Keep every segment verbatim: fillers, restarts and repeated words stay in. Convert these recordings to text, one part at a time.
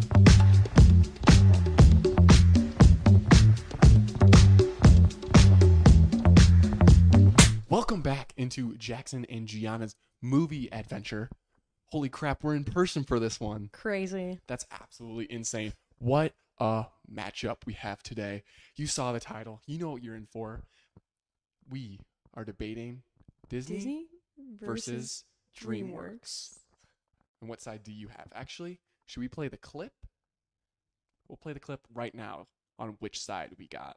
Welcome back into Jackson and Gianna's movie adventure. Holy crap, we're in person for this one. Crazy. That's absolutely insane. What a matchup we have today. You saw the title. You know what you're in for. We are debating Disney, Disney versus, versus DreamWorks. DreamWorks. And what side do you have? Actually, should we play the clip? We'll play the clip right now on which side we got.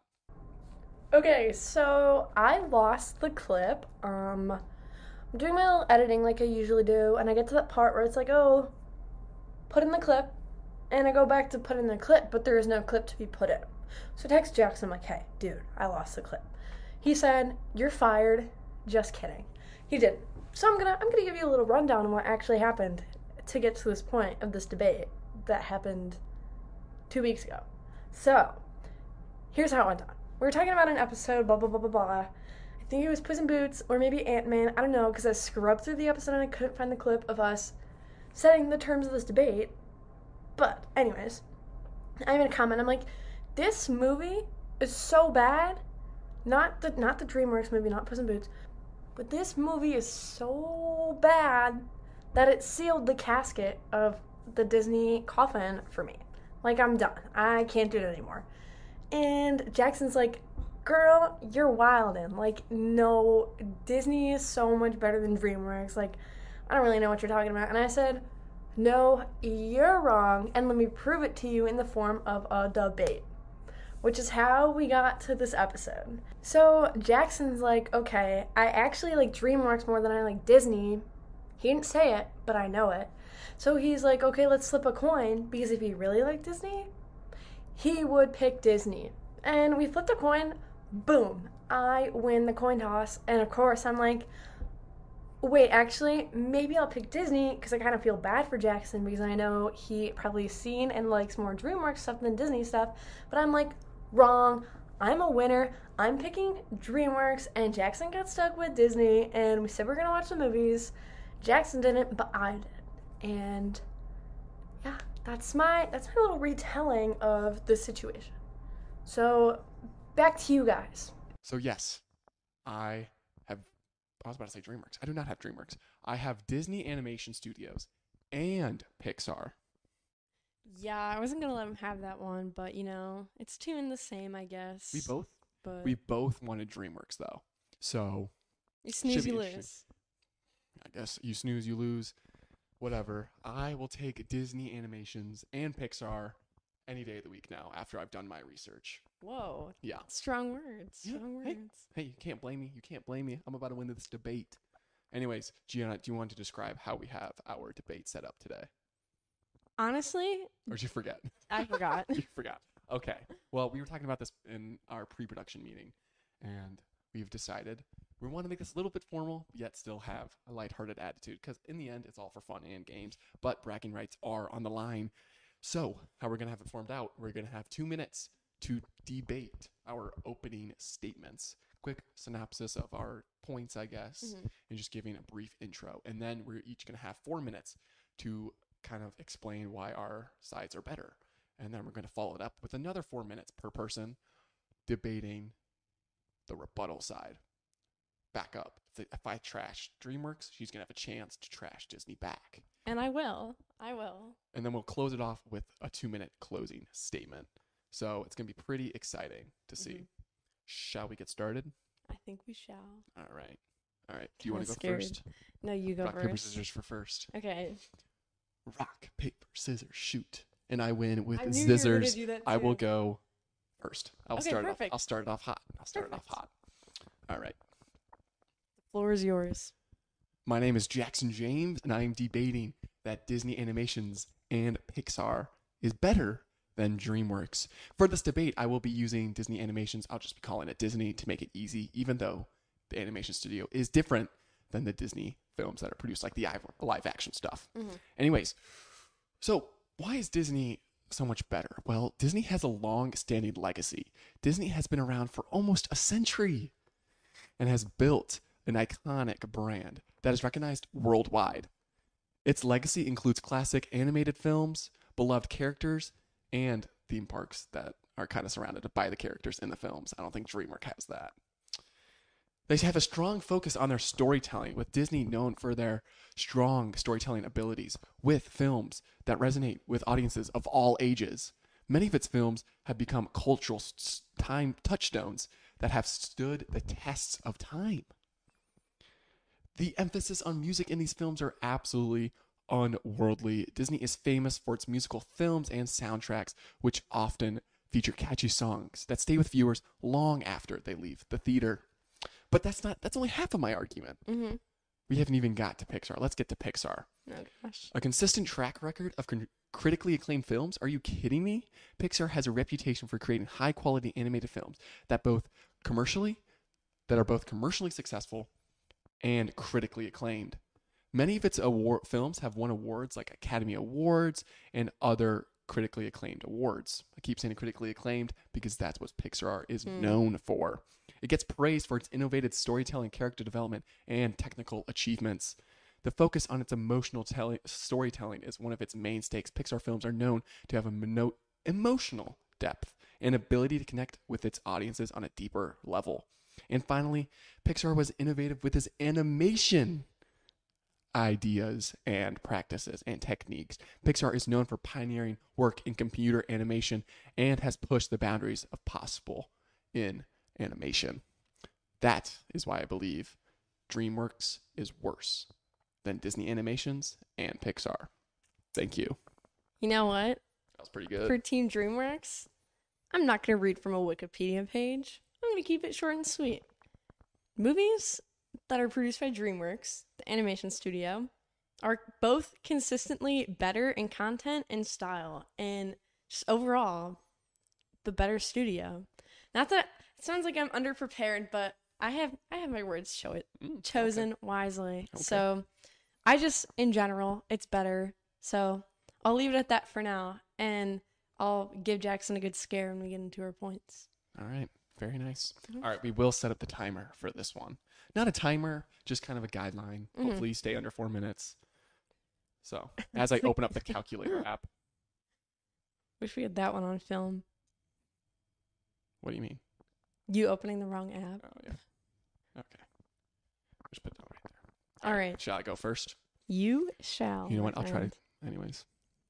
Okay, so I lost the clip. Um, I'm doing my little editing like I usually do, and I get to that part where it's like, oh, put in the clip, and I go back to put in the clip, but there is no clip to be put in. So I text Jackson, I'm like, hey, dude, I lost the clip. He said, you're fired. Just kidding. He didn't. So I'm gonna I'm gonna give you a little rundown on what actually happened to get to this point of this debate that happened two weeks ago. So here's how it went down. We were talking about an episode, blah blah blah blah blah. I think it was Puss in Boots or maybe Ant-Man. I don't know, because I scrubbed through the episode and I couldn't find the clip of us setting the terms of this debate. But anyways, I made a comment. I'm like, this movie is so bad. Not the not the DreamWorks movie, not Puss in Boots, but this movie is so bad that it sealed the casket of the Disney coffin for me. Like, I'm done. I can't do it anymore. And Jackson's like, girl, you're wildin'. Like, no, Disney is so much better than DreamWorks. Like, I don't really know what you're talking about. And I said, no, you're wrong, and let me prove it to you in the form of a debate. Which is how we got to this episode. So Jackson's like, okay, I actually like DreamWorks more than I like Disney. He didn't say it, but I know it. So he's like, okay, let's flip a coin, because if he really liked Disney, he would pick Disney. And we flipped a coin, boom, I win the coin toss. And of course, I'm like, wait, actually, maybe I'll pick Disney, because I kind of feel bad for Jackson, because I know he probably seen and likes more DreamWorks stuff than Disney stuff. But I'm like, wrong. I'm a winner. I'm picking DreamWorks, and Jackson got stuck with Disney, and we said we're going to watch the movies. Jackson didn't, but I did. And yeah, that's my that's my little retelling of the situation. So back to you guys. So yes, I have, I was about to say DreamWorks. I do not have DreamWorks. I have Disney Animation Studios and Pixar. Yeah, I wasn't gonna let him have that one, but you know, it's two in the same, I guess. We both But we both wanted DreamWorks though. So you snooze, should you be lose. interesting. I guess you snooze, you lose. Whatever. I will take Disney Animations and Pixar any day of the week now after I've done my research. Whoa. Yeah. Strong words. Strong Yeah. Hey, words. hey, you can't blame me. You can't blame me. I'm about to win this debate. Anyways, Gianna, do you want to describe how we have our debate set up today? Honestly, Or did you forget? I forgot. You forgot. Okay. Well, we were talking about this in our pre-production meeting, and we've decided we want to make this a little bit formal, yet still have a lighthearted attitude, because in the end, it's all for fun and games, but bragging rights are on the line. So, how we're going to have it formed out, we're going to have two minutes to debate our opening statements. Quick synopsis of our points, I guess, Mm-hmm. and just giving a brief intro. And then we're each going to have four minutes to kind of explain why our sides are better. And then we're going to follow it up with another four minutes per person debating the rebuttal side. Back up. If I trash DreamWorks, she's going to have a chance to trash Disney back. And I will. I will. And then we'll close it off with a two-minute closing statement. So it's going to be pretty exciting to see. Mm-hmm. Shall we get started? I think we shall. All right. All right. Do you want to go scared. first? No, you go Rock, first. paper, scissors for first. Okay. Rock, paper, scissors, shoot. And I win with I knew you were gonna scissors. do that I will too. go first. I'll Okay, start it off. perfect. I'll start it off hot. I'll start Perfect. it off hot. All right. The floor is yours. My name is Jackson James, and I am debating that Disney Animations and Pixar is better than DreamWorks. For this debate, I will be using Disney Animations. I'll just be calling it Disney to make it easy, even though the animation studio is different than the Disney films that are produced, like the live action stuff. Mm-hmm. Anyways, so why is Disney so much better? Well, Disney has a long-standing legacy. Disney has been around for almost a century and has built an iconic brand that is recognized worldwide. Its legacy includes classic animated films, beloved characters, and theme parks that are kind of surrounded by the characters in the films. I don't think DreamWorks has that. They have a strong focus on their storytelling, with Disney known for their strong storytelling abilities with films that resonate with audiences of all ages. Many of its films have become cultural time touchstones that have stood the tests of time. The emphasis on music in these films are absolutely unworldly. Disney is famous for its musical films and soundtracks, which often feature catchy songs that stay with viewers long after they leave the theater. But that's not, that's only half of my argument. Mm-hmm. We haven't even got to Pixar. Let's get to Pixar. Oh, gosh. A consistent track record of con- critically acclaimed films? Are you kidding me? Pixar has a reputation for creating high-quality animated films that both commercially, that are both commercially successful and critically acclaimed. Many of its award films have won awards like Academy Awards and other critically acclaimed awards. I keep saying critically acclaimed because that's what Pixar is mm. known for. It gets praised for its innovative storytelling, character development, and technical achievements. The focus on its emotional telling, storytelling is one of its mainstays. Pixar films are known to have a mono- emotional depth and ability to connect with its audiences on a deeper level. And finally, Pixar was innovative with its animation ideas and practices and techniques. Pixar is known for pioneering work in computer animation and has pushed the boundaries of possible in animation. That is why I believe DreamWorks is worse than Disney Animations and Pixar. Thank you. You know what? That was pretty good. For Team DreamWorks, I'm not going to read from a Wikipedia page. I'm going to keep it short and sweet. Movies that are produced by DreamWorks, the animation studio, are both consistently better in content and style, and just overall, the better studio. Not that it sounds like I'm underprepared, but I have I have my words show it Mm, chosen okay. wisely. Okay. So, I just in general, it's better. So I'll leave it at that for now, and I'll give Jackson a good scare when we get into our points. All right. Very nice. Mm-hmm. All right. We will set up the timer for this one. Not a timer, just kind of a guideline. Mm-hmm. Hopefully you stay under four minutes. So as I open up the calculator app. Wish we had that one on film. What do you mean? You opening the wrong app. Oh, yeah. Okay. Just put that right there. All, All right. right. Shall I go first? You shall. You know what? I'll try to. Anyways.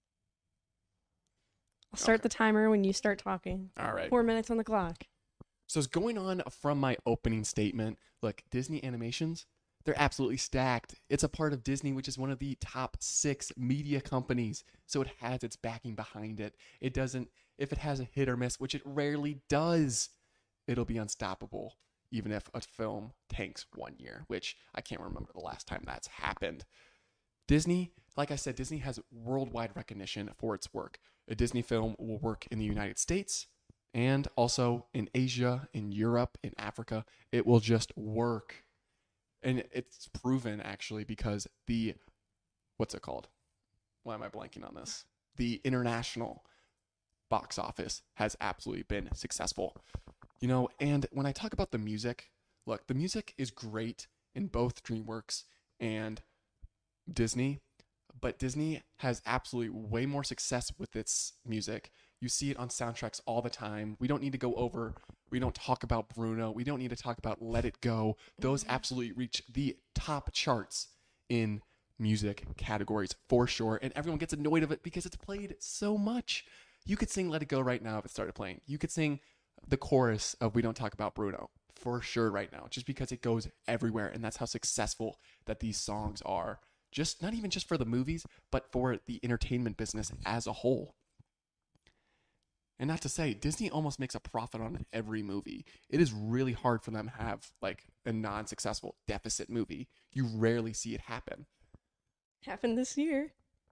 I'll start okay. the timer when you start talking. All right. Four minutes on the clock. So it's going on from my opening statement. Look, Disney Animations, they're absolutely stacked. It's a part of Disney, which is one of the top six media companies. So it has its backing behind it. It doesn't, if it has a hit or miss, which it rarely does, it'll be unstoppable, even if a film tanks one year, which I can't remember the last time that's happened. Disney, like I said, Disney has worldwide recognition for its work. A Disney film will work in the United States, and also in Asia, in Europe, in Africa. It will just work. And it's proven, actually, because the, what's it called? Why am I blanking on this? The international box office has absolutely been successful. You know, and when I talk about the music, look, the music is great in both DreamWorks and Disney, but Disney has absolutely way more success with its music. You see it on soundtracks all the time. We don't need to go over, we don't talk about Bruno. We don't need to talk about Let It Go. Those absolutely reach the top charts in music categories for sure. And everyone gets annoyed of it because it's played so much. You could sing Let It Go right now if it started playing. You could sing the chorus of We Don't Talk About Bruno for sure right now, just because it goes everywhere. And that's how successful that these songs are. Just not even just for the movies, but for the entertainment business as a whole. And not to say, Disney almost makes a profit on every movie. It is really hard for them to have like a non-successful deficit movie. You rarely see it happen. Happened this year.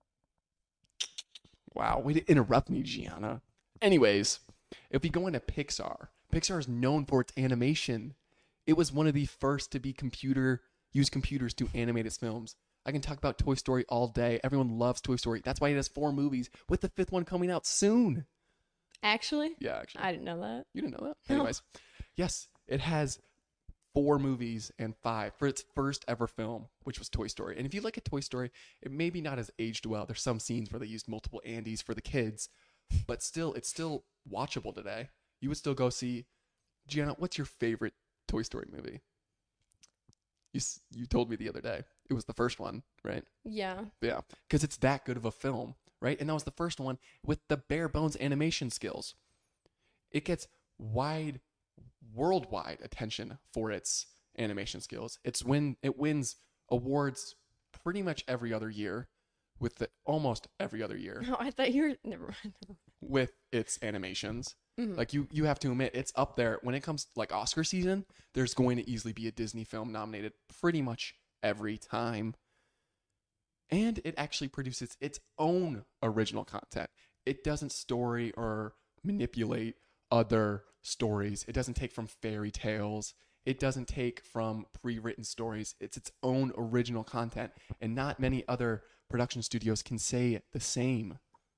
Wow, way to interrupt me, Gianna. Anyways, if we go into Pixar, Pixar is known for its animation. It was one of the first to be computer, use computers to animate its films. I can talk about Toy Story all day. Everyone loves Toy Story. That's why it has four movies, with the fifth one coming out soon. Actually? Yeah, actually. I didn't know that. You didn't know that? No. Anyways, yes, it has four movies and five for its first ever film, which was Toy Story. And if you like a Toy Story, it may be not as aged well. There's some scenes where they used multiple Andys for the kids, but still, it's still watchable today. You would still go see. Gianna, what's your favorite Toy Story movie? You you told me the other day. It was the first one, right? Yeah. Yeah, because it's that good of a film, right? And that was the first one with the bare bones animation skills. It gets wide, worldwide attention for its animation skills. It's when it wins awards pretty much every other year, with the almost every other year. No, I thought you were never mind. With its animations. Mm-hmm. Like you, you have to admit it's up there when it comes like Oscar season. There's going to easily be a Disney film nominated pretty much every time, and it actually produces its own original content. It doesn't story or manipulate other stories. It doesn't take from fairy tales. It doesn't take from pre-written stories. It's its own original content, and not many other production studios can say the same.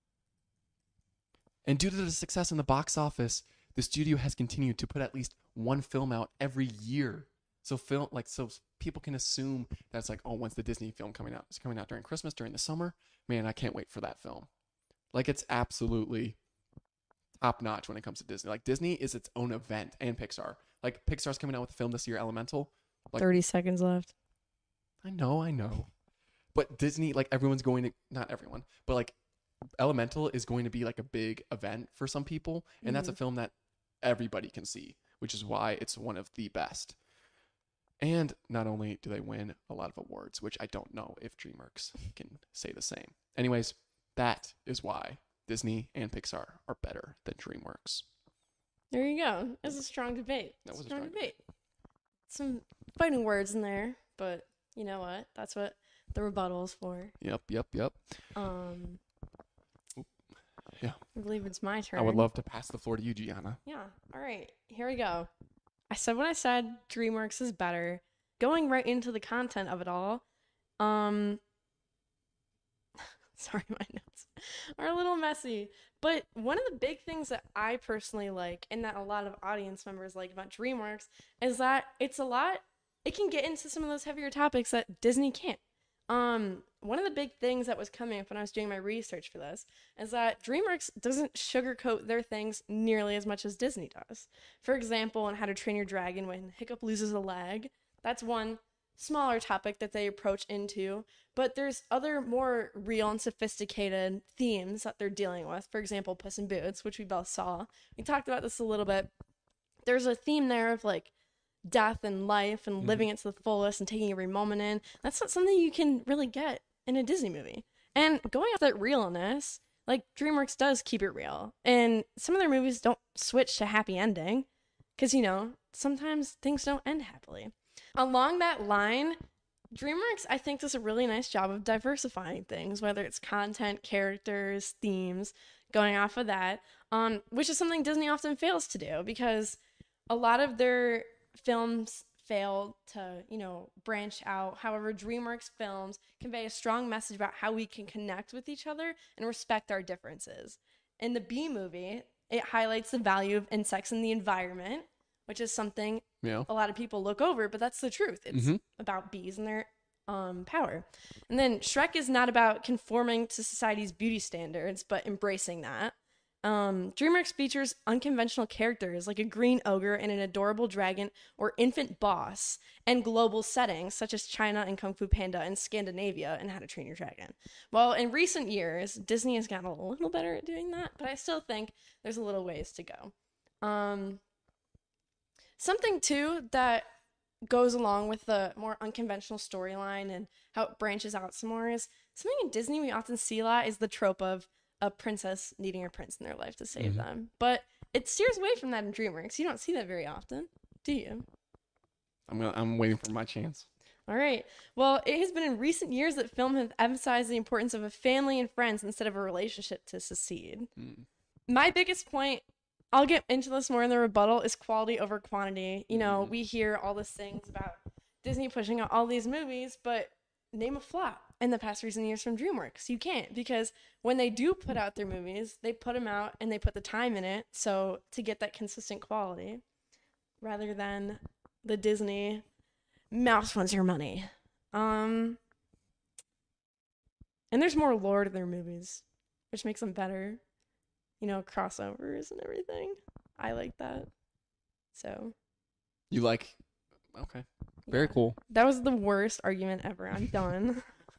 And due to the success in the box office, the studio has continued to put at least one film out every year. So film like so people can assume that it's like, oh, when's the Disney film coming out? It's coming out during Christmas, during the summer. Man, I can't wait for that film. Like it's absolutely top notch when it comes to Disney. Like Disney is its own event, and Pixar. Like Pixar's coming out with a film this year, Elemental. Like, thirty seconds left. I know, I know. But Disney, like everyone's going to, not everyone, but like Elemental is going to be like a big event for some people, and mm-hmm. that's a film that everybody can see, which is why it's one of the best. And not only do they win a lot of awards, which I don't know if DreamWorks can say the same. Anyways, that is why Disney and Pixar are better than DreamWorks. There you go. That's a strong debate. That was a strong, strong debate. debate. Some fighting words in there, but you know what? That's what the rebuttal is for. Yep, yep, yep. Um... Yeah. I believe it's my turn. I would love to pass the floor to you, Gianna. Yeah. All right. Here we go. I said what I said. DreamWorks is better. Going right into the content of it all. Um. Sorry, my notes are a little messy. But one of the big things that I personally like, and that a lot of audience members like about DreamWorks, is that it's a lot. It can get into some of those heavier topics that Disney can't. Um, one of the big things that was coming up when I was doing my research for this is that DreamWorks doesn't sugarcoat their things nearly as much as Disney does. For example, in How to Train Your Dragon, when Hiccup loses a leg, that's one smaller topic that they approach into, but there's other more real and sophisticated themes that they're dealing with. For example, Puss in Boots, which we both saw. We talked about this a little bit. There's a theme there of like death and life and mm-hmm. living it to the fullest and taking every moment in. That's not something you can really get in a Disney movie. And going off that realness, like DreamWorks does keep it real. And some of their movies don't switch to happy ending because, you know, sometimes things don't end happily. Along that line, DreamWorks, I think, does a really nice job of diversifying things, whether it's content, characters, themes, going off of that, um, which is something Disney often fails to do because a lot of their films fail to, you know, branch out. However, DreamWorks films convey a strong message about how we can connect with each other and respect our differences. In the Bee Movie, it highlights the value of insects in the environment, which is something yeah. a lot of people look over, but that's the truth. It's mm-hmm. about bees and their um, power. And then Shrek is not about conforming to society's beauty standards, but embracing that. Um, DreamWorks features unconventional characters like a green ogre and an adorable dragon or infant boss, and global settings such as China and Kung Fu Panda and Scandinavia and How to Train Your Dragon. Well, in recent years, Disney has gotten a little better at doing that, but I still think there's a little ways to go. Um, something, too, that goes along with the more unconventional storyline and how it branches out some more is something in Disney we often see a lot is the trope of a princess needing a prince in their life to save mm-hmm. them. But it steers away from that in DreamWorks. You don't see that very often, do you? I'm gonna, I'm waiting for my chance. All right. Well, it has been in recent years that film have emphasized the importance of a family and friends instead of a relationship to succeed. Mm. My biggest point, I'll get into this more in the rebuttal, is quality over quantity. You know, mm. we hear all these things about Disney pushing out all these movies, but name a flop in the past recent years from DreamWorks. You can't, because when they do put out their movies, they put them out and they put the time in it so to get that consistent quality rather than the Disney mouse wants your money. Um, and there's more lore to their movies, which makes them better. You know, crossovers and everything. I like that. So. You like? Okay. Very yeah. cool. That was the worst argument ever. I'm done.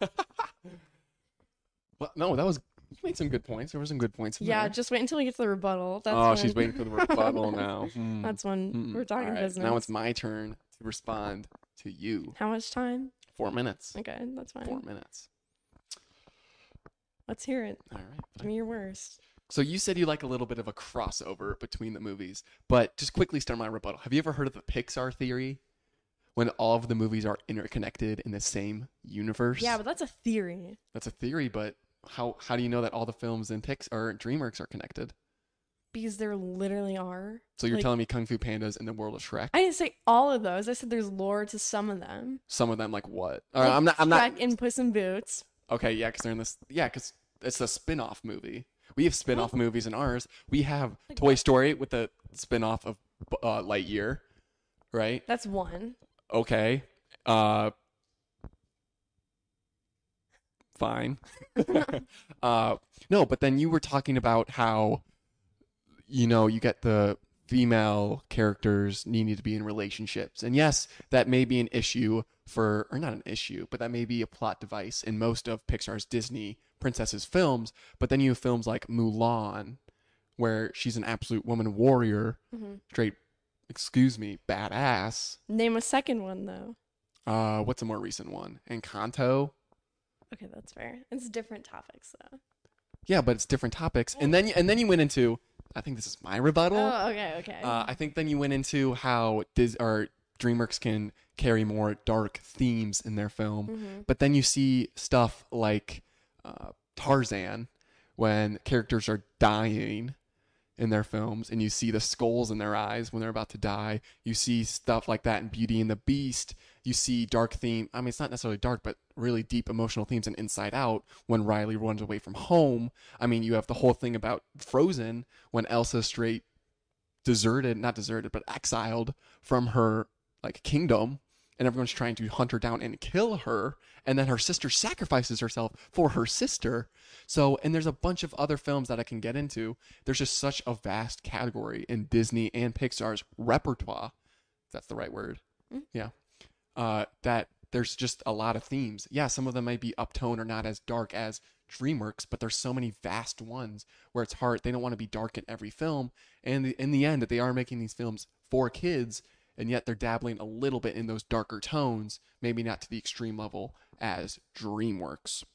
Well, no, that was. You made some good points. There were some good points. In yeah, there. just wait until we get to the rebuttal. That's oh, when... she's waiting for the rebuttal now. Hmm. That's when Hmm. we're talking All right, business. now it's my turn to respond to you. How much time? Four minutes. Okay, that's fine. Four minutes. Let's hear it. All right. Give me your worst. So you said you like a little bit of a crossover between the movies, but just quickly start my rebuttal. Have you ever heard of the Pixar theory? When all of the movies are interconnected in the same universe? Yeah, but that's a theory. That's a theory, but how how do you know that all the films in Pixar or DreamWorks are connected? Because there literally are. So you're like, telling me Kung Fu Panda's in the world of Shrek? I didn't say all of those. I said there's lore to some of them. Some of them, like what? Like Uh, I'm not. I'm Shrek not. and Puss in Boots. Okay, yeah, because they're in this. Yeah, because it's a spin-off movie. We have spin-off Oh. movies in ours. We have Like Toy what? Story with the spin-off of uh, Lightyear, right? That's one. Okay. Uh. Fine. uh. No, but then you were talking about how, you know, you get the female characters needing to be in relationships. And yes, that may be an issue for, or not an issue, but that may be a plot device in most of Pixar's Disney princesses films. But then you have films like Mulan, where she's an absolute woman warrior, Mm-hmm. straight, excuse me, badass. Name a second one, though. Uh, what's a more recent one? Encanto. Okay, that's fair. It's different topics, though. Yeah, but it's different topics. And then, and then you went into, I think this is my rebuttal. Oh, okay, okay. Uh, I think then you went into how Dis- or DreamWorks can carry more dark themes in their film, mm-hmm. but then you see stuff like uh, Tarzan, when characters are dying in their films, and you see the skulls in their eyes when they're about to die. You see stuff like that in Beauty and the Beast. You see dark theme. I mean, it's not necessarily dark, but really deep emotional themes in Inside Out when Riley runs away from home. I mean, you have the whole thing about Frozen when Elsa's straight deserted, not deserted, but exiled from her like kingdom, and everyone's trying to hunt her down and kill her, and then her sister sacrifices herself for her sister. So, and there's a bunch of other films that I can get into. There's just such a vast category in Disney and Pixar's repertoire, if that's the right word. Mm. Yeah. Uh, that there's just a lot of themes. Yeah, some of them might be uptone or not as dark as DreamWorks, but there's so many vast ones where it's hard. They don't want to be dark in every film. And in the end, they are making these films for kids, and yet they're dabbling a little bit in those darker tones, maybe not to the extreme level as DreamWorks.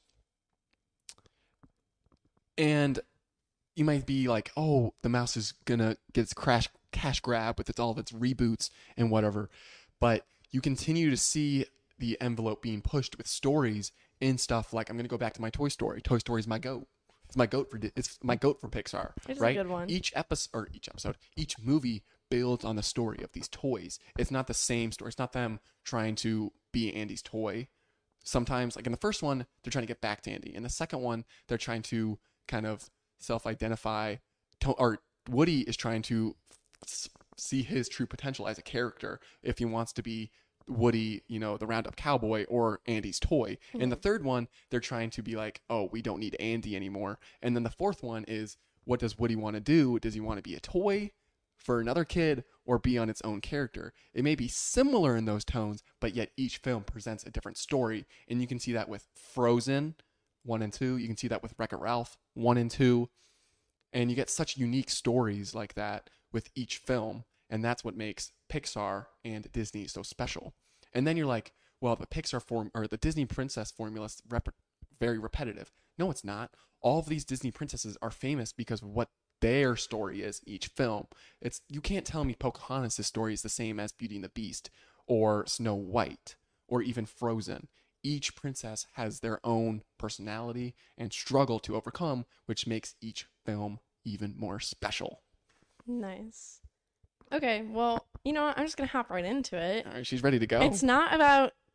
And you might be like, oh, the mouse is gonna get its crash cash grab with its, all of its reboots and whatever. But you continue to see the envelope being pushed with stories and stuff like, I'm gonna go back to my Toy Story. Toy Story is my goat. It's my goat for it's my goat for Pixar. It's right? a good one. Each episode or each episode, each movie builds on the story of these toys. It's not the same story. It's not them trying to be Andy's toy. Sometimes, like in the first one, they're trying to get back to Andy. In the second one, they're trying to kind of self-identify. To, or Woody is trying to f- see his true potential as a character if he wants to be Woody, you know, the Roundup Cowboy, or Andy's toy. Mm-hmm. In the third one, they're trying to be like, oh, we don't need Andy anymore. And then the fourth one is, what does Woody want to do? Does he want to be a toy for another kid or be on its own character? It may be similar in those tones, but yet each film presents a different story. And you can see that with Frozen one and two. You can see that with Wreck-It Ralph one and two. And you get such unique stories like that with each film. And that's what makes Pixar and Disney so special. And then you're like, well, the Pixar form or the Disney princess formula is rep- very repetitive. No, it's not. All of these Disney princesses are famous because of what their story is each film. It's you can't tell me Pocahontas' story is the same as Beauty and the Beast or Snow White or even Frozen. Each princess has their own personality and struggle to overcome, which makes each film even more special. Nice. Okay, well, you know what? I'm just gonna hop right into it. All right, she's ready to go. It's not about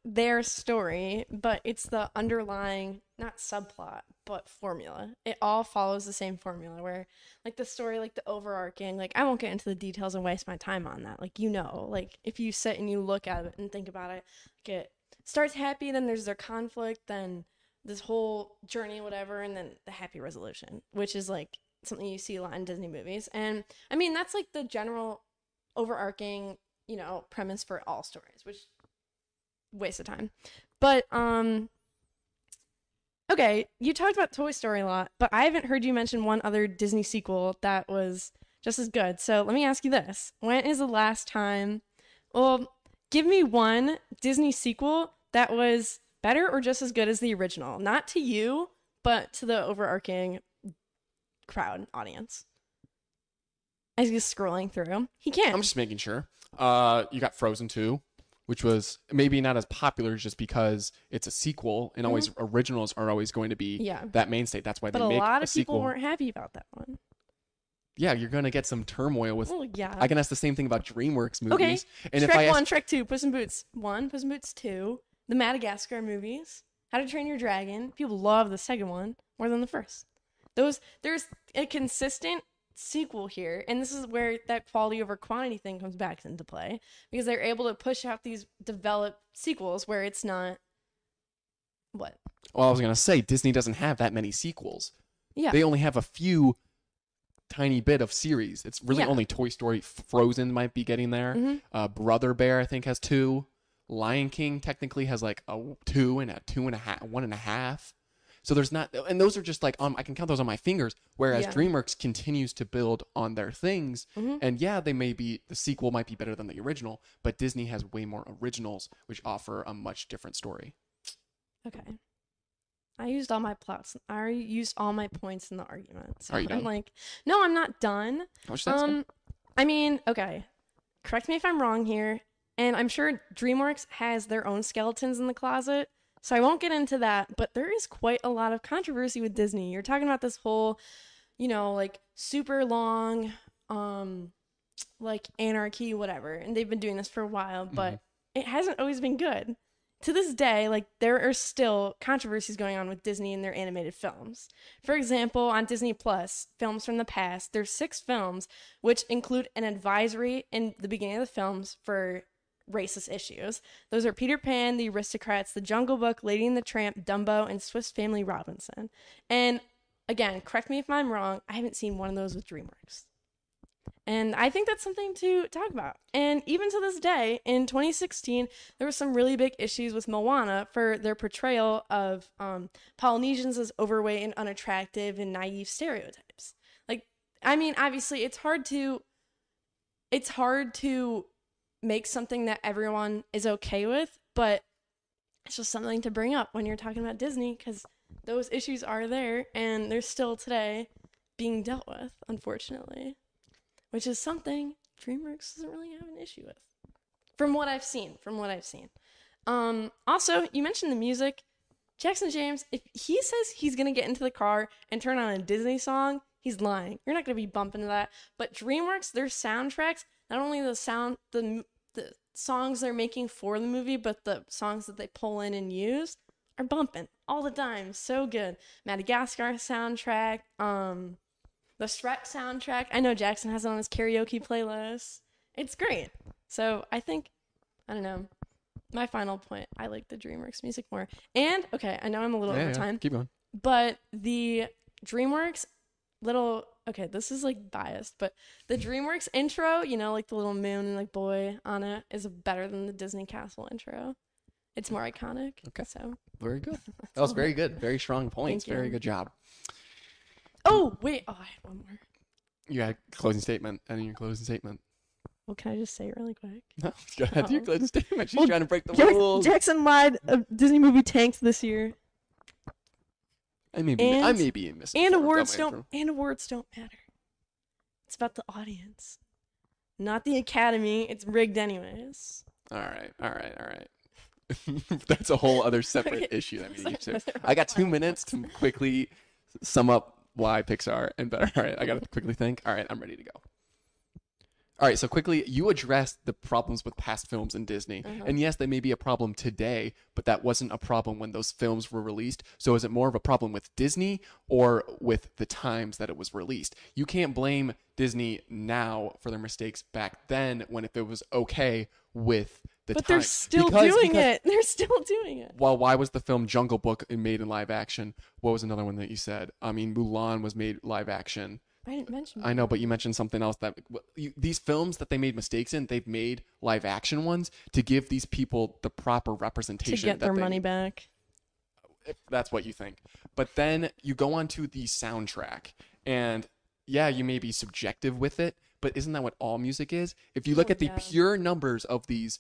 their story, but it's the underlying, not subplot, but formula. It all follows the same formula where, like, the story, like, the overarching, like, I won't get into the details and waste my time on that. Like, you know, like, if you sit and you look at it and think about it, like, it starts happy, then there's their conflict, then this whole journey, whatever, and then the happy resolution, which is, like, something you see a lot in Disney movies. And, I mean, that's, like, the general overarching, you know, premise for all stories, which waste of time. But um okay, you talked about Toy Story a lot, but I haven't heard you mention one other Disney sequel that was just as good. So let me ask you this. When is the last time, well, give me one Disney sequel that was better or just as good as the original? Not to you, but to the overarching crowd audience. As he's scrolling through. He can't. I'm just making sure. Uh, you got Frozen two, which was maybe not as popular just because it's a sequel, and always mm-hmm. originals are always going to be yeah. that mainstay. That's why but they make a sequel. But a lot of people weren't happy about that one. Yeah, you're going to get some turmoil with... Well, yeah. I can ask the same thing about DreamWorks movies. Okay, and Shrek if I one, ask... Shrek two, Puss in Boots one, Puss in Boots two, the Madagascar movies, How to Train Your Dragon. People love the second one more than the first. Those There's a consistent sequel here, and this is where that quality over quantity thing comes back into play, because they're able to push out these developed sequels where it's not what well I was gonna say Disney doesn't have that many sequels. Yeah, they only have a few tiny bit of series. It's really yeah. only Toy Story. Frozen might be getting there. Mm-hmm. uh Brother Bear I think has two. Lion King technically has like a two and a two and a half one and a half. So there's not, and those are just like, um, I can count those on my fingers, whereas yeah. DreamWorks continues to build on their things. Mm-hmm. And yeah, they may be, the sequel might be better than the original, but Disney has way more originals, which offer a much different story. Okay. I used all my plots. I already used all my points in the argument. So are you done? I'm like, no, I'm not done. Um, I mean, okay. Correct me if I'm wrong here. And I'm sure DreamWorks has their own skeletons in the closet. So I won't get into that, but there is quite a lot of controversy with Disney. You're talking about this whole, you know, like super long, um, like anarchy, whatever. And they've been doing this for a while, but mm-hmm. it hasn't always been good. To this day, like there are still controversies going on with Disney and their animated films. For example, on Disney Plus, films from the past, there's six films which include an advisory in the beginning of the films for racist issues. Those are Peter Pan, The Aristocrats, The Jungle Book, Lady and the Tramp, Dumbo, and Swiss Family Robinson. And again, correct me if I'm wrong, I haven't seen one of those with DreamWorks. And I think that's something to talk about. And even to this day, in twenty sixteen, there were some really big issues with Moana for their portrayal of um, Polynesians as overweight and unattractive and naive stereotypes. Like, I mean, obviously, it's hard to, it's hard to make something that everyone is okay with, but it's just something to bring up when you're talking about Disney, because those issues are there and they're still today being dealt with, unfortunately, which is something DreamWorks doesn't really have an issue with, from what I've seen. From what I've seen. Um, also, you mentioned the music. Jackson James, if he says he's gonna get into the car and turn on a Disney song, he's lying. You're not gonna be bumping to that. But DreamWorks, their soundtracks, not only the sound, the the songs they're making for the movie, but the songs that they pull in and use are bumping all the time. So good. Madagascar soundtrack, um, the Shrek soundtrack. I know Jackson has it on his karaoke playlist. It's great. So I think, I don't know, my final point, I like the DreamWorks music more. And, okay, I know I'm a little yeah, over yeah. time. Keep going. But the DreamWorks little, okay, this is like biased, but the DreamWorks intro, you know, like the little moon and like boy on it, is better than the Disney Castle intro. It's more iconic. Okay. So very good. That was very good. Very strong points. Very good job. Oh, wait. Oh, I had one more. You had a closing statement. And your closing statement. Well, can I just say it really quick? No, go ahead. Oh. Your closing statement. She's well, trying to break the Jack- rules. Jackson lied. A Disney movie tanked this year. I may be. And, I may be misinformed. And awards don't. don't. And awards don't matter. It's about the audience, not the Academy. It's rigged anyways. All right. All right. All right. That's a whole other separate Okay. issue that we need to. I got two minutes to quickly sum up why Pixar and better. All right, I got to quickly think. All right, I'm ready to go. All right, so quickly, you addressed the problems with past films in Disney. Uh-huh. And yes, they may be a problem today, but that wasn't a problem when those films were released. So is it more of a problem with Disney or with the times that it was released? You can't blame Disney now for their mistakes back then when if it was okay with the But time. they're still Because- doing because- it. They're still doing it. Well, why was the film Jungle Book made in live action? What was another one that you said? I mean, Mulan was made live action. I didn't mention. I know, but you mentioned something else that you, these films that they made mistakes in, they've made live action ones to give these people the proper to representation get that their they money need. back. If that's what you think. But then you go on to the soundtrack, and yeah, you may be subjective with it, but isn't that what all music is? If you look Oh, at the yeah. pure numbers of these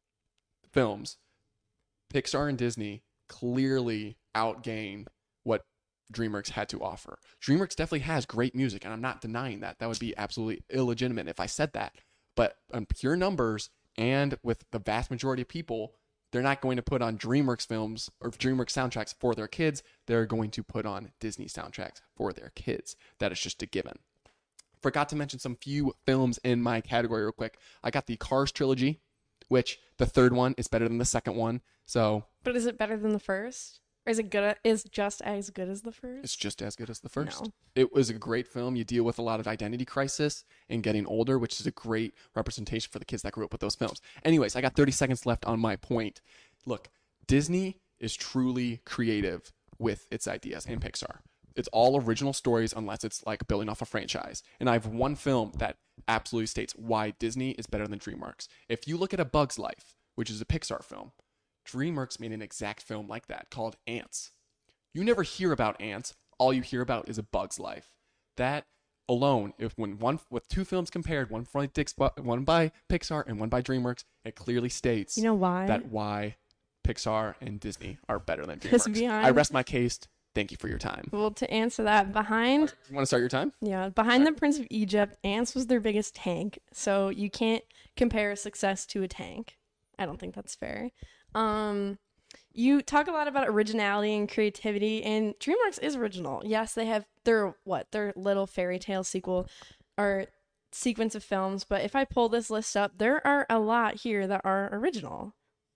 films, Pixar and Disney clearly outgain what DreamWorks had to offer. DreamWorks definitely has great music, and I'm not denying that. That would be absolutely illegitimate if I said that. But on pure numbers and with the vast majority of people, they're not going to put on DreamWorks films or DreamWorks soundtracks for their kids. They're going to put on Disney soundtracks for their kids. That is just a given. Forgot to mention some few films in my category real quick. I got the Cars trilogy, which the third one is better than the second one. So But is it better than the first? Or is it good? Is just as good as the first? it's just as good as the first. No. It was a great film. You deal with a lot of identity crisis and getting older, which is a great representation for the kids that grew up with those films. Anyways, I got thirty seconds left on my point. Look, Disney is truly creative with its ideas, and Pixar. It's all original stories unless it's like building off a franchise. And I have one film that absolutely states why Disney is better than DreamWorks. If you look at A Bug's Life, which is a Pixar film, DreamWorks made an exact film like that called Ants. You never hear about ants. All you hear about is A Bug's Life. That alone, if when one with two films compared, one by Dix, one by Pixar and one by DreamWorks, it clearly states You know why? that why Pixar and Disney are better than 'Cause DreamWorks. behind- I rest my case. Thank you for your time. Well, to answer that, behind You want to start your time? yeah, behind the Prince of Egypt, ants was their biggest tank. So you can't compare success to a tank. I don't think that's fair. Um, you talk a lot about originality and creativity, and DreamWorks is original. Yes, they have their what their little fairy tale sequel or sequence of films, but if I pull this list up, there are a lot here that are original.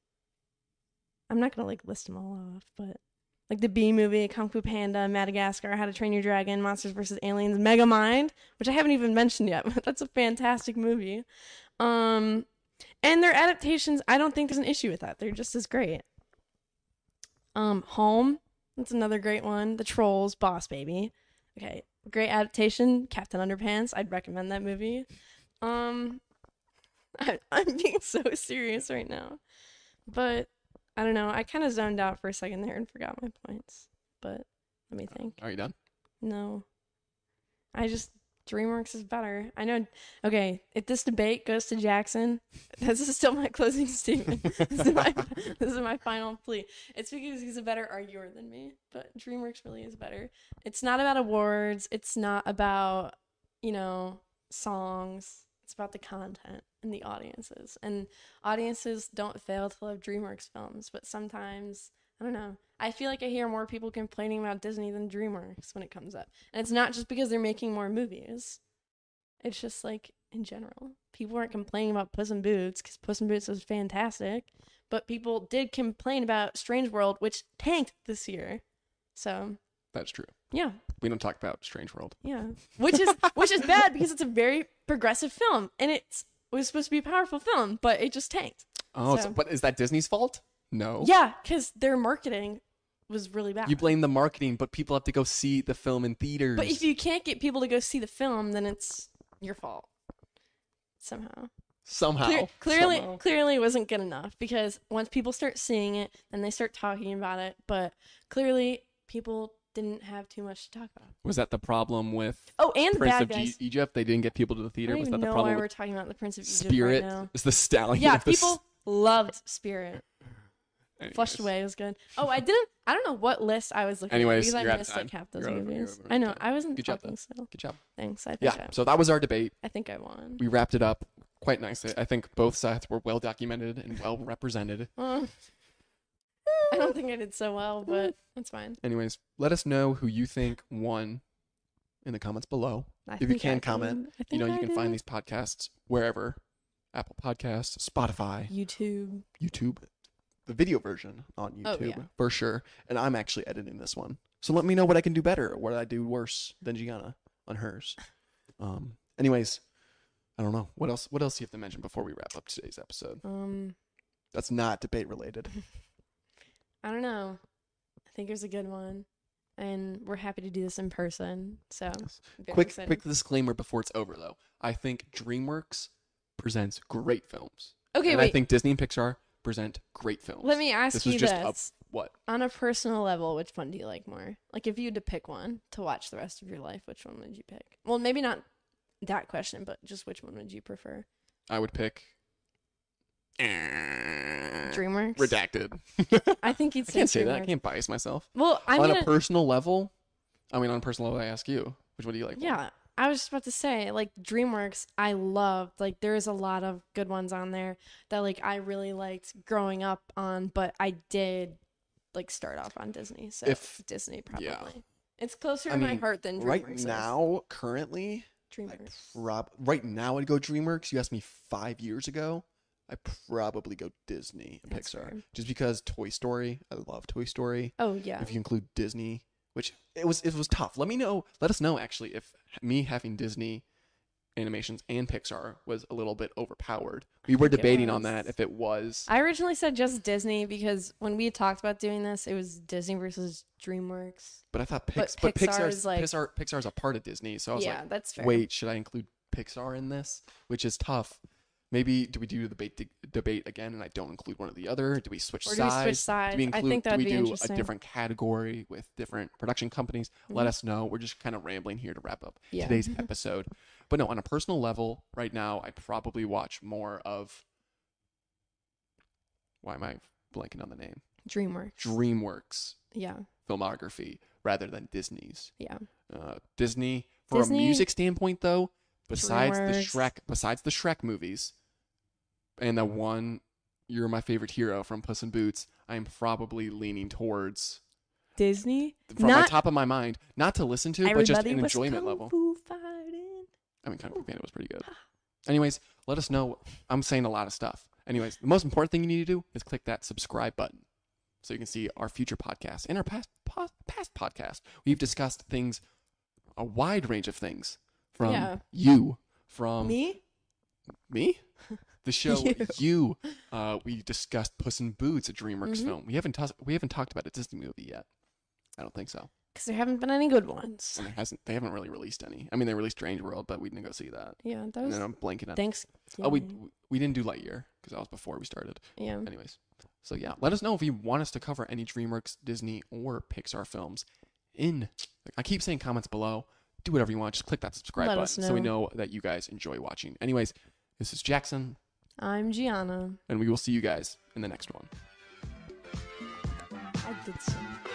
I'm not gonna like list them all off, but like the Bee Movie, Kung Fu Panda, Madagascar, How to Train Your Dragon, Monsters versus. Aliens, Megamind, which I haven't even mentioned yet, but that's a fantastic movie. Um, and their adaptations, I don't think there's an issue with that. They're just as great. Um, Home, that's another great one. The Trolls, Boss Baby. Okay, great adaptation. Captain Underpants, I'd recommend that movie. Um, I, I'm being so serious right now, but I don't know. I kind of zoned out for a second there and forgot my points. But let me think. Are you done? No, I just DreamWorks is better. I know. Okay, if this debate goes to Jackson, this is still my closing statement. this is my this is my final plea. It's because he's a better arguer than me, but DreamWorks really is better. It's not about awards. It's not about, you know, songs. It's about the content and the audiences. And audiences don't fail to love DreamWorks films, but sometimes, I don't know, I feel like I hear more people complaining about Disney than DreamWorks when it comes up. And it's not just because they're making more movies. It's just like, in general, people weren't complaining about Puss in Boots because Puss in Boots was fantastic, but people did complain about Strange World, which tanked this year. So, That's true. yeah. We don't talk about Strange World. Yeah, which is which is bad because it's a very progressive film and it's it was supposed to be a powerful film, but it just tanked. Oh, So- so, but is that Disney's fault? No. Yeah, because their marketing was really bad. You blame the marketing, but people have to go see the film in theaters. but if you can't get people to go see the film, then it's your fault somehow. somehow, Clear, clearly, somehow. clearly, it wasn't good enough because once people start seeing it, then they start talking about it. But clearly, people didn't have too much to talk about. Was that the problem with Oh, and the Prince bad of guys. G- Egypt? They didn't get people to the I theater. don't Was even that the know why problem we're with talking about the Prince of Egypt Spirit? right now. Is the stallion? Yeah, of the s- people loved Spirit. Anyways. Flushed Away was good. Oh, I didn't. I don't know what list I was looking Anyways, at because you're I out of missed time. like half those You're over- you're movies. over I know. time. I wasn't Good job, talking though. still. Good job. Thanks. I think Yeah. I, So that was our debate. I think I won. We wrapped it up quite nicely. I think both sides were well documented and well represented. Uh, I don't think I did so well, but that's fine. Anyways, let us know who you think won in the comments below. I if you think can I comment, did. I you know, think you I can find did. these podcasts wherever. Apple Podcasts, Spotify, YouTube. YouTube, the video version on Oh, YouTube yeah. for sure. And I'm actually editing this one. So let me know what I can do better or what I do worse than Gianna on hers. Um, anyways, I don't know. What else what else do you have to mention before we wrap up today's episode? Um, That's not debate related. I don't know. I think it was a good one. And we're happy to do this in person. So, Yes. very Quick excited. quick disclaimer before it's over though. I think DreamWorks presents great films. Okay, and wait. I think Disney and Pixar present great films. Let me ask this you was just this. A, what? On a personal level, which one do you like more? Like, if you had to pick one to watch the rest of your life, which one would you pick? Well, maybe not that question, but just which one would you prefer? I would pick DreamWorks? Redacted. I think you'd I say can't say that. I DreamWorks. can't bias myself. Well, I on mean, a personal level, I mean, on a personal level, I ask you, which one do you like more? yeah, I was just about to say, like, DreamWorks, I loved. Like, there's a lot of good ones on there that, like, I really liked growing up on, but I did, like, start off on Disney. So, If- Disney, probably. yeah. It's closer to I my mean, heart than DreamWorks Right is. now, currently, I DreamWorks. prob- right now I'd go DreamWorks. You asked me five years ago, I probably go Disney and That's Pixar. fair. Just because Toy Story, I love Toy Story. Oh, yeah. If you include Disney, which it was it was tough. Let me know. Let us know actually if me having Disney animations and Pixar was a little bit overpowered. We were think it debating on was. that if it was. I originally said just Disney because when we talked about doing this, it was Disney versus DreamWorks. But I thought But Pix, but, Pixar Pixar's is like- Pixar Pixar's a part of Disney, so I was Yeah, like, that's fair. wait, should I include Pixar in this? Which is tough. Maybe do we do the debate debate again, and I don't include one or the other? Do we switch Or do we sides? switch sides? Do we I include? think that'd do we be do interesting. a different category with different production companies? Let Mhm. us know. We're just kind of rambling here to wrap up Yeah. today's episode. But no, on a personal level, right now, I probably watch more of. Why am I blanking on the name? DreamWorks. DreamWorks Yeah, filmography rather than Disney's. yeah. Uh, Disney, for Disney- a music standpoint, though, besides the DreamWorks. Shrek, besides the Shrek movies, and the one "You're My Favorite Hero" from Puss in Boots, I'm probably leaning towards Disney? from my Not top of my mind, not to listen to, but just everybody an was enjoyment kung level. fu fighting. I mean, Kung Fu Panda was pretty good. Anyways, let us know. I'm saying a lot of stuff. Anyways, the most important thing you need to do is click that subscribe button so you can see our future podcasts and our past po- past podcasts. We've discussed things, a wide range of things, from Yeah. you, from Me? me, the show You. you. Uh, we discussed Puss in Boots, a DreamWorks Mhm. film. We haven't tus- we haven't talked about a Disney movie yet. I don't think so. Because there haven't been any good ones. And there hasn't. They haven't really released any. I mean, they released Strange World, but we didn't go see that. Yeah, that And was then I'm blanking on. thanks. Oh, we we didn't do Lightyear because that was before we started. Yeah. Anyways, so yeah, let us know if you want us to cover any DreamWorks, Disney, or Pixar films. In I keep saying comments below. Do whatever you want. Just click that subscribe Let us button so we know. know that you guys enjoy watching. Anyways, this is Jackson, I'm Gianna. and we will see you guys in the next one. I did some.